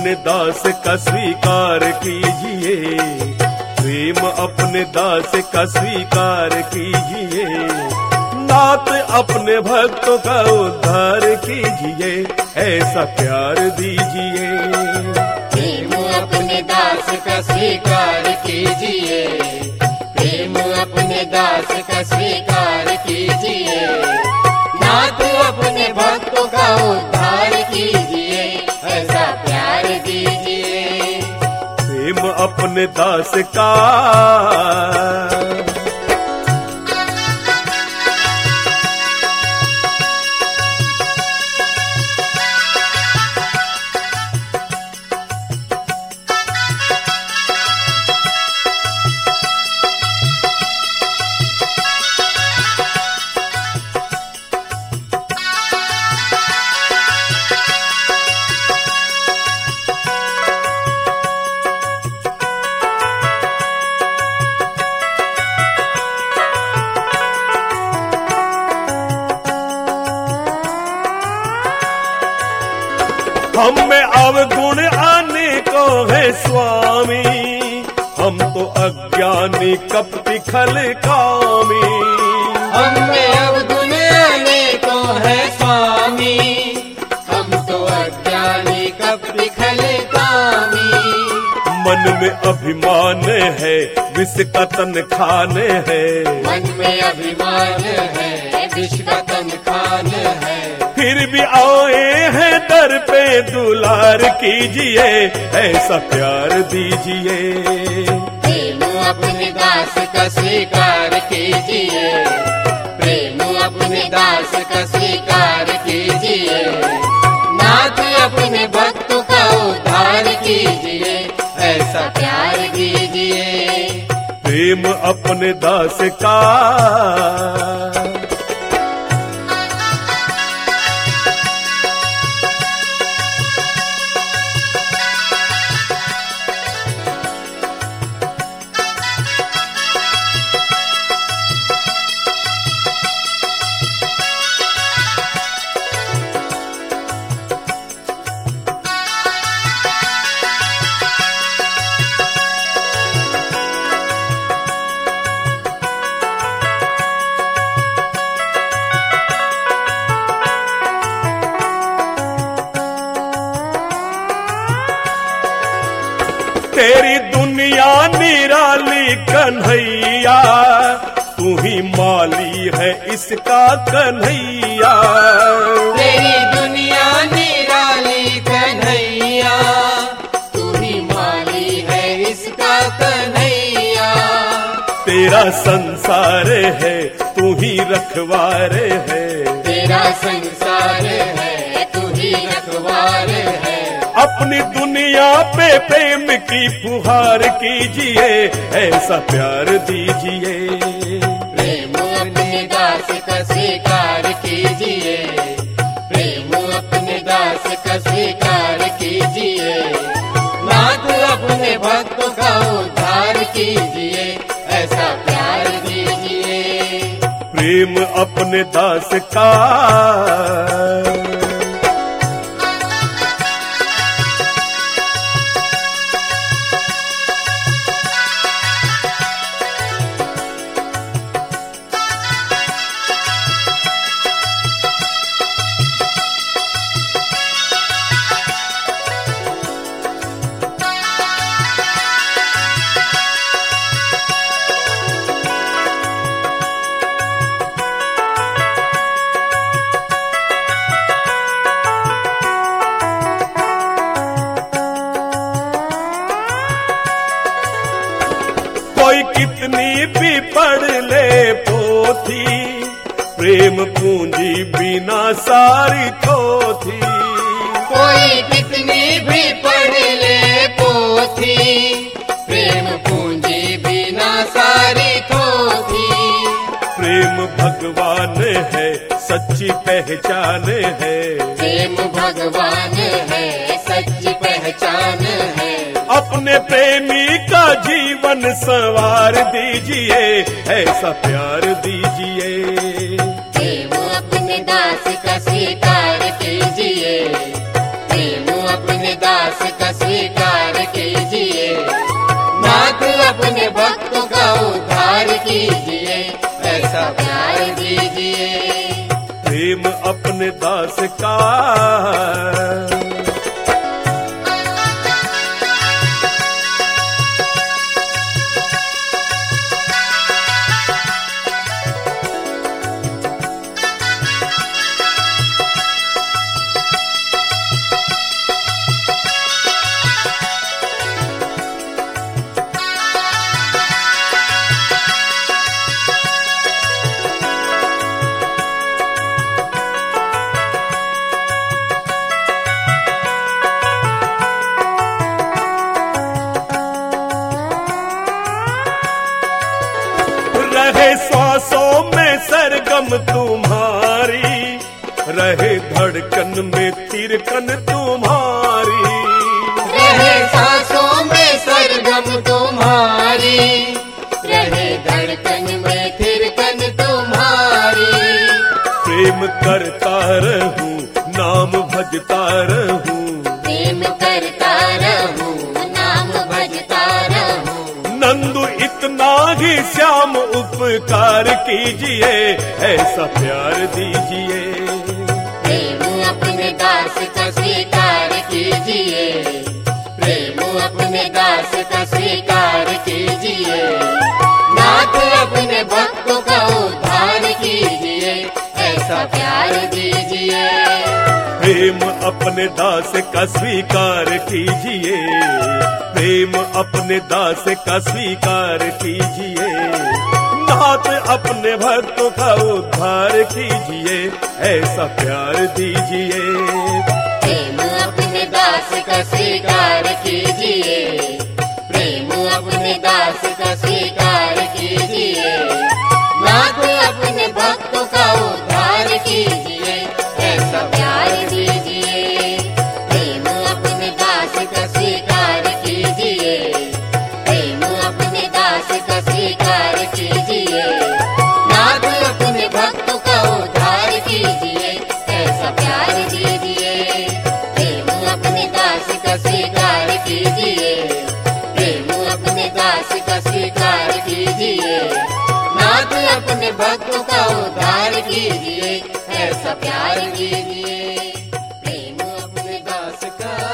अपने दास का स्वीकार कीजिए, प्रेम अपने दास का स्वीकार कीजिए, नाथ अपने भक्तों का उद्धार कीजिए, ऐसा प्यार दीजिए। प्रेम अपने दास का स्वीकार कीजिए, प्रेम अपने दास का स्वीकार कीजिए, नाथ अपने भक्तों का उद्धार कीजिए, ऐसा प्यार दीजिए। प्रेम अपने दास का हम में अवगुण आने को है स्वामी, हम तो अज्ञानी कपटी खल कामी। हम में अवगुण आने को है स्वामी, हम तो अज्ञानी कपटी खल कामी। मन में अभिमान है विष का तन खाने है, मन में अभिमान है विष का तन खाने है, फिर भी आए हैं दर पे दुलार कीजिए, ऐसा प्यार दीजिए। प्रेम अपने दास का स्वीकार कीजिए, प्रेम अपने दास का स्वीकार कीजिए, नाथ अपने भक्तों का उद्धार कीजिए, ऐसा प्यार दीजिए। प्रेम अपने दास का तेरी दुनिया निराली कन्हैया, तू ही माली है इसका कन्हैया। तेरी दुनिया निराली कन्हैया, तू ही माली है इसका कन्हैया। तेरा संसार है तू ही रखवारे है, तेरा संसार है तू ही रखवारे है। अपनी दुनिया पे प्रेम की फुहार कीजिए, ऐसा प्यार दीजिए। प्रेम अपने दास का स्वीकार कीजिए, प्रेम अपने दास का स्वीकार कीजिए, नाथ अपने भक्तों का उद्धार कीजिए, ऐसा प्यार दीजिए। प्रेम अपने दास का कोई कितनी भी पढ़ ले पोथी, प्रेम पूंजी बिना सारी थोथी। कोई कितनी भी पढ़ ले पोथी, प्रेम पूंजी बिना सारी थोथी। प्रेम भगवान है सच्ची पहचान है, प्रेम भगवान है सच्ची पहचान है। अपने प्रेमी का जीवन संवार दीजिए, ऐसा प्यार दीजिए। प्रेम अपने दास का स्वीकार कीजिए, प्रेम अपने दास का प्रेम अपने दास का। रहे श्वासों में सरगम तुम्हारी, रहे धड़कन में तिरकन तुम्हारी। रहे सांसों में सरगम तुम्हारी, रहे धड़कन में थिरकन तुम्हारी। प्रेम करता रहूं, नाम भजता रहूं, प्रेम करता रहूं, नाम भजता रहूं। नंदू इतना ही श्याम उपकार कीजिए, ऐसा प्यार दीजिए। प्रेम अपने दास का स्वीकार कीजिए, प्रेम अपने दास का स्वीकार कीजिए। नाथ अपने भक्तों का उद्धार कीजिए, ऐसा प्यार दीजिए। प्रेम अपने दास का स्वीकार कीजिए, प्रेम अपने दास का स्वीकार कीजिए। नाथ अपने भक्तों का उद्धार कीजिए, ऐसा प्यार दीजिए। प्रेम अपने दास का स्वीकार कीजिए, प्रेम अपने दास का स्वीकार कीजिए। नाथ अपने भक्तों का उद्धार कीजिए, ऐसा प्यार दीजिए। प्रेम अपने दास का स्वीकार कीजिए, प्रेम अपने दास का स्वीकार कीजिए। नाथ अपने भक्तों का उद्धार कीजिए, ऐसा प्यार दीजिए। प्रेम अपने दास का स्वीकार कीजिए, प्रेम अपने दास का स्वीकार कीजिए। नाथ अपने भक्तों का उद्धार कीजिए, ऐसा प्यार कीजिए। प्रेम अपने दास का